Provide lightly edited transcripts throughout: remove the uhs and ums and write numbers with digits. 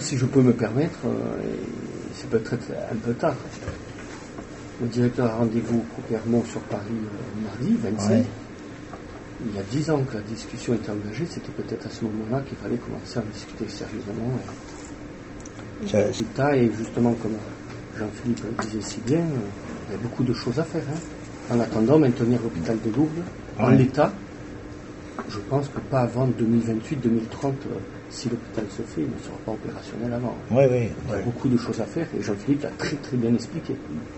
si je peux me permettre, c'est peut-être un peu tard. Le directeur a rendez-vous au Clermont sur Paris mardi 25. Ouais. Il y a 10 ans que la discussion était engagée, c'était peut-être à ce moment-là qu'il fallait commencer à discuter sérieusement. Résultat, et justement, comme Jean-Philippe le disait si bien, il y a beaucoup de choses à faire. En attendant, maintenir l'hôpital de Lourdes en l'état, je pense que pas avant 2028-2030, si l'hôpital se fait, il ne sera pas opérationnel avant. Il y a beaucoup de choses à faire, et Jean-Philippe l'a très très bien expliqué.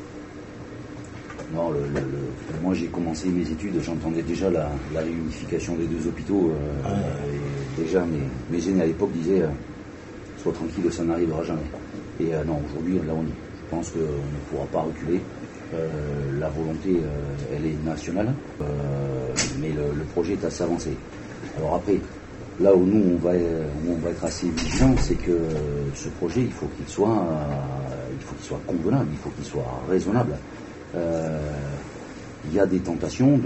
Non, moi j'ai commencé mes études, j'entendais déjà la réunification des deux hôpitaux. Et déjà mes aînés à l'époque disaient sois tranquille, ça n'arrivera jamais. Et non, aujourd'hui là on y est. Je pense qu'on ne pourra pas reculer. La volonté elle est nationale, mais le projet est assez avancé. Alors après, là où nous on va être assez vigilants, c'est que ce projet il faut qu'il soit convenable, il faut qu'il soit raisonnable. Il y a des tentations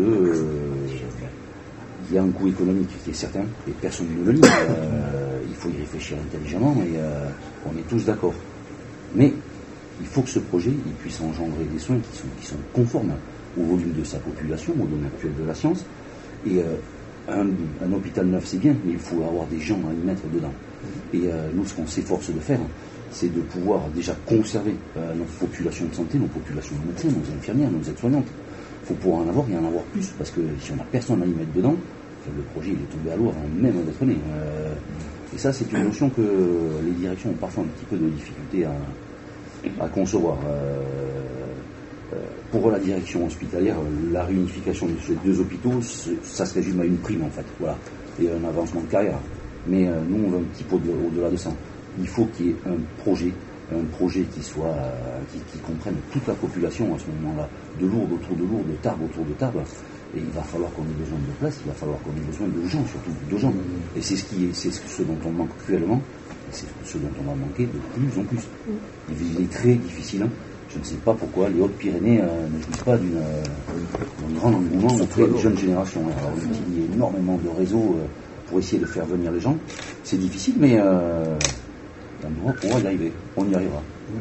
il y a un coût économique qui est certain et personne ne le nie. Il faut y réfléchir intelligemment et on est tous d'accord. Mais il faut que ce projet il puisse engendrer des soins qui sont conformes au volume de sa population, au volume actuel de la science. Et un hôpital neuf c'est bien, mais il faut avoir des gens à y mettre dedans. Et nous ce qu'on s'efforce de faire, c'est de pouvoir déjà conserver notre population de santé, nos populations de médecins, nos infirmières, nos aides-soignantes. Il faut pouvoir en avoir et en avoir plus, parce que si on n'a personne à y mettre dedans, le projet il est tombé à l'eau avant même d'être né. Et ça, c'est une notion que les directions ont parfois un petit peu de difficulté à concevoir. Pour la direction hospitalière, la réunification de ces deux hôpitaux, ça se résume à une prime en fait, voilà, et un avancement de carrière. Mais nous, on va un petit peu au-delà de ça. Il faut qu'il y ait un projet qui comprenne toute la population à ce moment-là, de Lourdes autour de Lourdes, de Tarbes autour de Tarbes. Et il va falloir qu'on ait besoin de place, il va falloir qu'on ait besoin de gens, surtout de gens. Et c'est ce dont on manque cruellement, et c'est ce dont on va manquer de plus en plus. Il est très difficile. Je ne sais pas pourquoi les Hautes-Pyrénées ne jouissent pas d'un grand engouement auprès des jeunes générations. Alors, on utilise énormément de réseaux pour essayer de faire venir les gens. C'est difficile, mais on va y arriver. On y arrivera.